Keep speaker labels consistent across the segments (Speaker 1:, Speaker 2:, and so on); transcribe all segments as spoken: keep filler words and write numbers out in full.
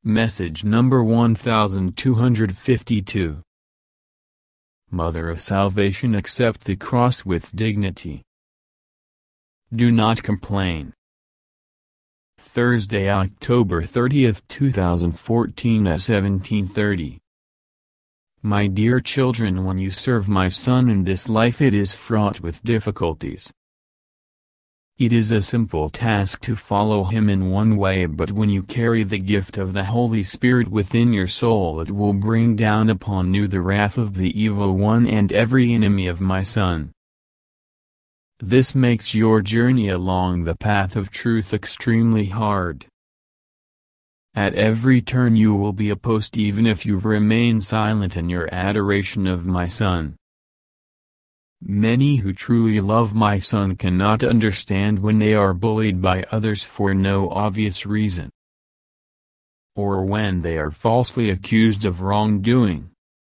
Speaker 1: Message number one thousand two hundred fifty-two. Mother of Salvation, accept the cross with dignity. Do not complain. Thursday, October thirtieth, two thousand fourteen at seventeen thirty. My dear children, when you serve my Son in this life, it is fraught with difficulties. It is a simple task to follow him in one way, but when you carry the gift of the Holy Spirit within your soul, it will bring down upon you the wrath of the evil one and every enemy of my Son. This makes your journey along the path of truth extremely hard. At every turn you will be opposed, even if you remain silent in your adoration of my Son. Many who truly love my Son cannot understand when they are bullied by others for no obvious reason, or when they are falsely accused of wrongdoing.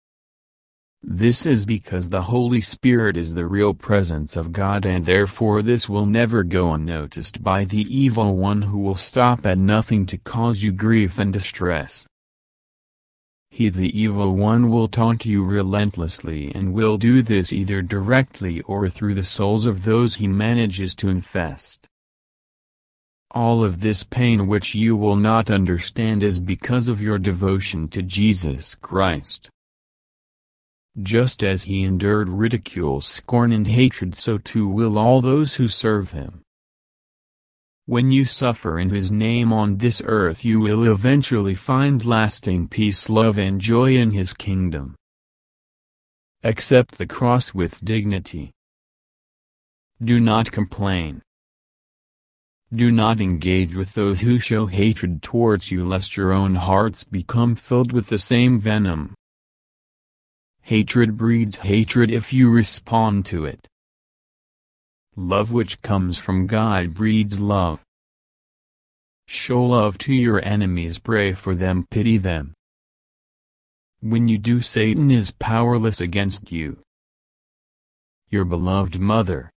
Speaker 1: This is because the Holy Spirit is the real presence of God, and therefore this will never go unnoticed by the evil one, who will stop at nothing to cause you grief and distress. He, the evil one, will taunt you relentlessly, and will do this either directly or through the souls of those he manages to infest. All of this pain which you will not understand is because of your devotion to Jesus Christ. Just as he endured ridicule, scorn and hatred, so too will all those who serve him. When you suffer in his name on this earth, you will eventually find lasting peace, love and joy in his kingdom. Accept the cross with dignity. Do not complain. Do not engage with those who show hatred towards you, lest your own hearts become filled with the same venom. Hatred breeds hatred if you respond to it. Love which comes from God breeds love. Show love to your enemies, pray for them, pity them. When you do, Satan is powerless against you. Your beloved mother,